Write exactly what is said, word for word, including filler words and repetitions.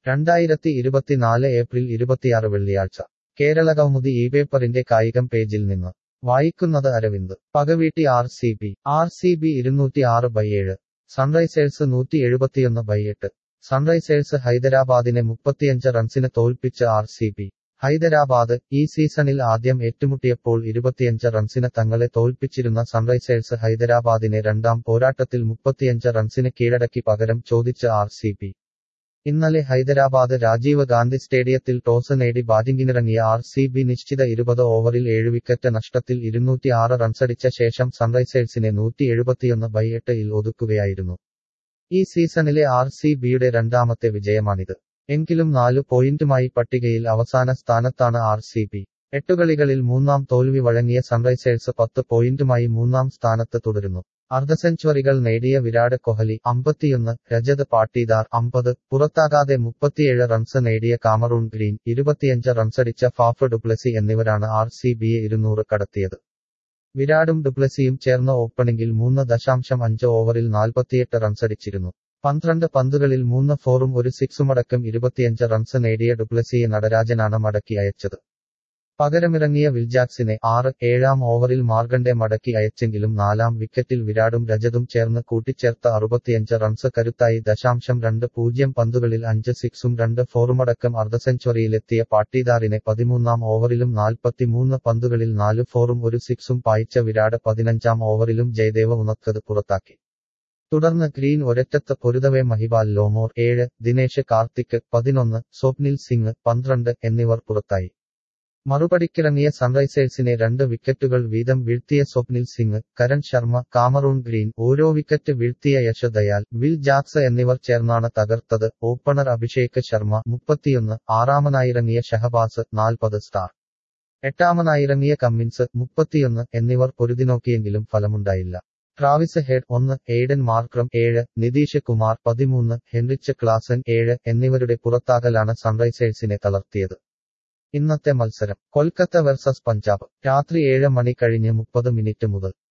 രണ്ടായിരത്തി ഇരുപത്തിനാല് ഏപ്രിൽ ഇരുപത്തിയാറ് വെള്ളിയാഴ്ച കേരള കൗമുദി ഈ പേപ്പറിന്റെ കായികം പേജിൽ നിന്ന് വായിക്കുന്നത് അരവിന്ദ് പകവീട്ടി R C B R C B ഇരുന്നൂറ്റി ആറ് ബൈ ഏഴ് സൺറൈസേഴ്സ് നൂറ്റി എഴുപത്തിയൊന്ന് ബൈ എട്ട് സൺറൈസേഴ്സ് ഹൈദരാബാദിനെ മുപ്പത്തിയഞ്ച് റൺസിന് തോൽപ്പിച്ച് ആർ സി ബി ഹൈദരാബാദ് ഈ സീസണിൽ ആദ്യം ഏറ്റുമുട്ടിയപ്പോൾ ഇരുപത്തിയഞ്ച് റൺസിന് തങ്ങളെ തോൽപ്പിച്ചിരുന്ന സൺറൈസേഴ്സ് ഹൈദരാബാദിനെ രണ്ടാം പോരാട്ടത്തിൽ മുപ്പത്തിയഞ്ച് റൺസിന് കീഴടക്കി പകരം ചോദിച്ച് ആർ സി ബി ഇന്നലെ ഹൈദരാബാദ് രാജീവ് ഗാന്ധി സ്റ്റേഡിയത്തിൽ ടോസ് നേടി ബാറ്റിംഗിനിറങ്ങിയ ആർ സി ബി നിശ്ചിത ഇരുപത് ഓവറിൽ ഏഴ് വിക്കറ്റ് നഷ്ടത്തിൽ ഇരുന്നൂറ്റി ആറ് റൺസടിച്ച ശേഷം സൺറൈസേഴ്സിനെ നൂറ്റി എഴുപത്തിയൊന്ന് ബൈ എട്ട് ഇൽ ഒതുക്കുകയായിരുന്നു. ഈ സീസണിലെ ആർ സി ബിയുടെ രണ്ടാമത്തെ വിജയമാണിത്. എങ്കിലും നാലു പോയിന്റുമായി പട്ടികയിൽ അവസാന സ്ഥാനത്താണ് ആർ സി ബി. എട്ടുകളികളിൽ മൂന്നാം തോൽവി വഴങ്ങിയ സൺറൈസേഴ്സ് പത്ത് പോയിന്റുമായി മൂന്നാം സ്ഥാനത്ത് തുടരുന്നു. അർദ്ധസെഞ്ചുറികൾ നേടിയ വിരാട് കോഹ്ലി അമ്പത്തിയൊന്ന്, രജത് പാട്ടീദാർ അമ്പത്, പുറത്താകാതെ മുപ്പത്തിയേഴ് റൺസ് നേടിയ കാമറൂൺ ഗ്രീൻ ഇരുപത്തിയഞ്ച് റൺസടിച്ച ഫാഫ് ഡുപ്ലസി എന്നിവരാണ് ആർ സി ബിയെ ഇരുന്നൂറ് കടത്തിയത്. വിരാടും ഡുപ്ലസിയും ചേർന്ന ഓപ്പണിംഗിൽ മൂന്ന് ദശാംശം അഞ്ച് ഓവറിൽ നാൽപ്പത്തിയെട്ട് റൺസടിച്ചിരുന്നു. പന്ത്രണ്ട് പന്തുകളിൽ മൂന്ന് ഫോറും ഒരു സിക്സുമടക്കം ഇരുപത്തിയഞ്ച് റൺസ് നേടിയ ഡുപ്ലസിയെ നടരാജനാണ് മടക്കി അയച്ചത്. പകരമിറങ്ങിയ വിൽജാക്സിനെ ആറ് ഏഴാം ഓവറിൽ മാർഗണ്ടെ മടക്കി അയച്ചെങ്കിലും നാലാം വിക്കറ്റിൽ വിരാടും രജതും ചേർന്ന് കൂട്ടിച്ചേർത്ത അറുപത്തിയഞ്ച് റൺസ് കരുത്തായി ദശാംശം രണ്ട് പൂജ്യം പന്തുകളിൽ അഞ്ച് സിക്സും രണ്ട് ഫോറുമടക്കം അർദ്ധസെഞ്ചുറിയിലെത്തിയ പാട്ടീദാറിനെ പതിമൂന്നാം ഓവറിലും നാൽപ്പത്തിമൂന്ന് പന്തുകളിൽ നാല് ഫോറും ഒരു സിക്സും പായിച്ച വിരാട് പതിനഞ്ചാം ഓവറിലും ജയദേവ് ഉണക്കത് പുറത്താക്കി. തുടർന്ന് ഗ്രീൻ ഒരറ്റത്ത് പൊരുതവേ മഹിപാൽ ലോമോർ ഏഴ്, ദിനേശ് കാർത്തിക് പതിനൊന്ന്, സ്വപ്നിൽ സിംഗ് പന്ത്രണ്ട് എന്നിവർ പുറത്തായി. മറുപടിക്കിറങ്ങിയ സൺറൈസേഴ്സിനെ രണ്ട് വിക്കറ്റുകൾ വീതം വീഴ്ത്തിയ സ്വപ്നിൽ സിംഗ്, കരൺ ശർമ്മ, കാമറൂൺ ഗ്രീൻ ഓരോ വിക്കറ്റ് വീഴ്ത്തിയ യശ് ദയാൽ, വിൽ ജാക്സ് എന്നിവർ ചേർന്നാണ് തകർത്തത്. ഓപ്പണർ അഭിഷേക് ശർമ്മ മുപ്പത്തിയൊന്ന്, ആറാമനായിറങ്ങിയ ഷഹബാസ് നാൽപ്പത് സ്റ്റാർ, എട്ടാമനായിറങ്ങിയ കമ്മിൻസ് മുപ്പത്തിയൊന്ന് എന്നിവർ പൊരുതിനോക്കിയെങ്കിലും ഫലമുണ്ടായില്ല. ട്രാവിസ് ഹെഡ് ഒന്ന്, എയ്ഡൻ മാർക്രം ഏഴ്, നിതീഷ് കുമാർ പതിമൂന്ന്, ഹെൻറിച്ച് ക്ലാസൻ ഏഴ് എന്നിവരുടെ പുറത്താകലാണ് സൺറൈസേഴ്സിനെ തളർത്തിയത്. ഇന്നത്തെ മത്സരം കൊൽക്കത്ത വെർസസ് പഞ്ചാബ് രാത്രി ഏഴ് മണി കഴിഞ്ഞ് മുപ്പത് മിനിറ്റ് മുതൽ.